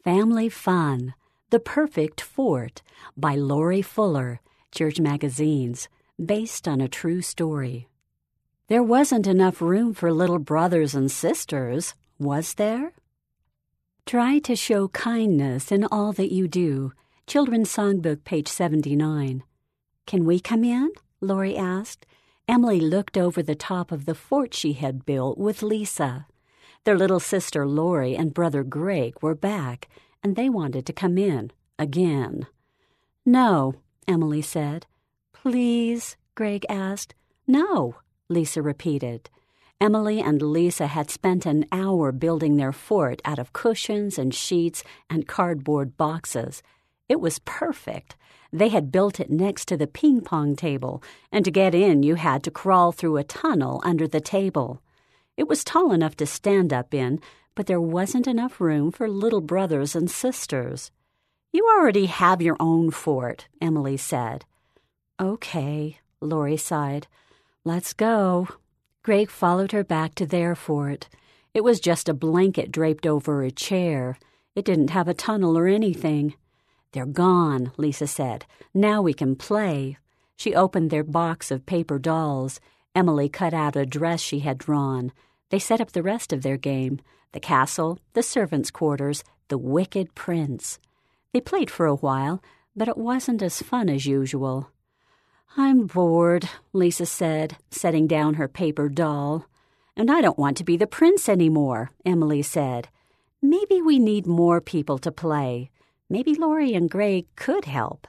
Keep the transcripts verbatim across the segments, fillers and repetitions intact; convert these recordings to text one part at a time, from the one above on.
Family Fun, The Perfect Fort by Lori Fuller, Church Magazines, based on a true story. There wasn't enough room for little brothers and sisters, was there? Try to show kindness in all that you do. Children's Songbook, page seventy-nine. Can we come in? Lori asked. Emily looked over the top of the fort she had built with Lisa. Their little sister Lori and brother Greg were back, and they wanted to come in, again. No, Emily said. Please, Greg asked. No, Lisa repeated. Emily and Lisa had spent an hour building their fort out of cushions and sheets and cardboard boxes. It was perfect. They had built it next to the ping-pong table, and to get in you had to crawl through a tunnel under the table. It was tall enough to stand up in, but there wasn't enough room for little brothers and sisters. You already have your own fort, Emily said. Okay, Lori sighed. Let's go. Greg followed her back to their fort. It was just a blanket draped over a chair. It didn't have a tunnel or anything. They're gone, Lisa said. Now we can play. She opened their box of paper dolls. Emily cut out a dress she had drawn. They set up the rest of their game, the castle, the servants' quarters, the wicked prince. They played for a while, but it wasn't as fun as usual. I'm bored, Lisa said, setting down her paper doll. And I don't want to be the prince anymore, Emily said. Maybe we need more people to play. Maybe Lori and Greg could help.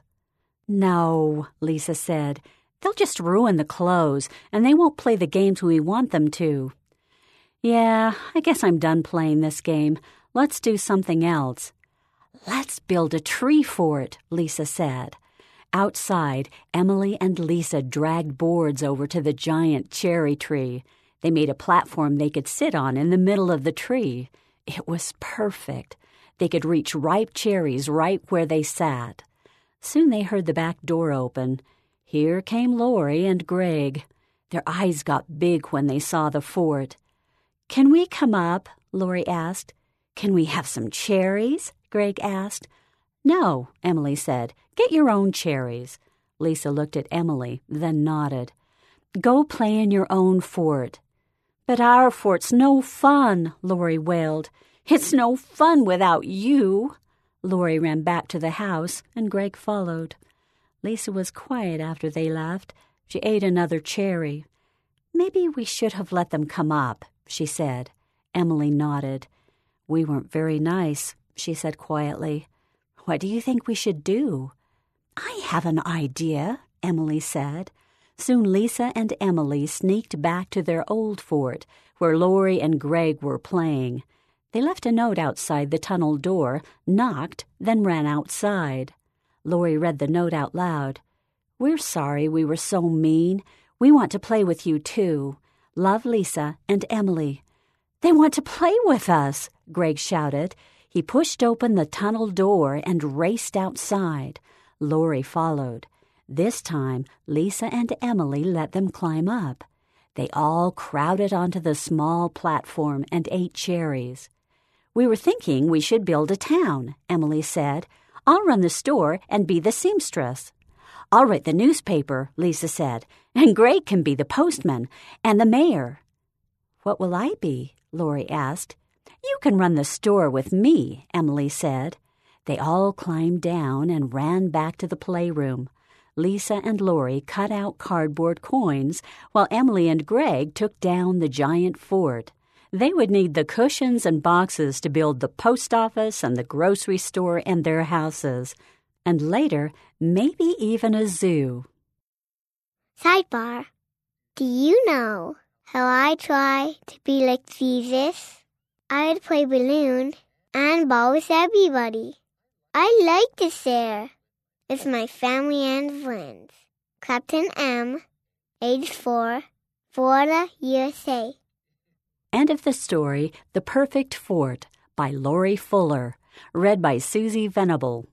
No, Lisa said. They'll just ruin the clothes, and they won't play the games we want them to. Yeah, I guess I'm done playing this game. Let's do something else. Let's build a tree fort, Lisa said. Outside, Emily and Lisa dragged boards over to the giant cherry tree. They made a platform they could sit on in the middle of the tree. It was perfect. They could reach ripe cherries right where they sat. Soon they heard the back door open. Here came Lori and Greg. Their eyes got big when they saw the fort. Can we come up? Lori asked. Can we have some cherries? Greg asked. No, Emily said. Get your own cherries. Lisa looked at Emily, then nodded. Go play in your own fort. But our fort's no fun, Lori wailed. It's no fun without you. Lori ran back to the house, and Greg followed. Lisa was quiet after they left. She ate another cherry. Maybe we should have let them come up, she said. Emily nodded. We weren't very nice, she said quietly. What do you think we should do? I have an idea, Emily said. Soon Lisa and Emily sneaked back to their old fort, where Lori and Greg were playing. They left a note outside the tunnel door, knocked, then ran outside. Lori read the note out loud. We're sorry we were so mean. We want to play with you, too. Love, Lisa and Emily. They want to play with us, Greg shouted. He pushed open the tunnel door and raced outside. Lori followed. This time, Lisa and Emily let them climb up. They all crowded onto the small platform and ate cherries. We were thinking we should build a town, Emily said. I'll run the store and be the seamstress. I'll write the newspaper, Lisa said, and Greg can be the postman and the mayor. What will I be? Lori asked. You can run the store with me, Emily said. They all climbed down and ran back to the playroom. Lisa and Lori cut out cardboard coins, while Emily and Greg took down the giant fort. They would need the cushions and boxes to build the post office and the grocery store and their houses, and later, maybe even a zoo. Sidebar. Do you know how I try to be like Jesus? I would play balloon and ball with everybody. I like to share with my family and friends. Captain M, age four, Florida, U S A. End of the story, The Perfect Fort by Lori Fuller, read by Susie Venable.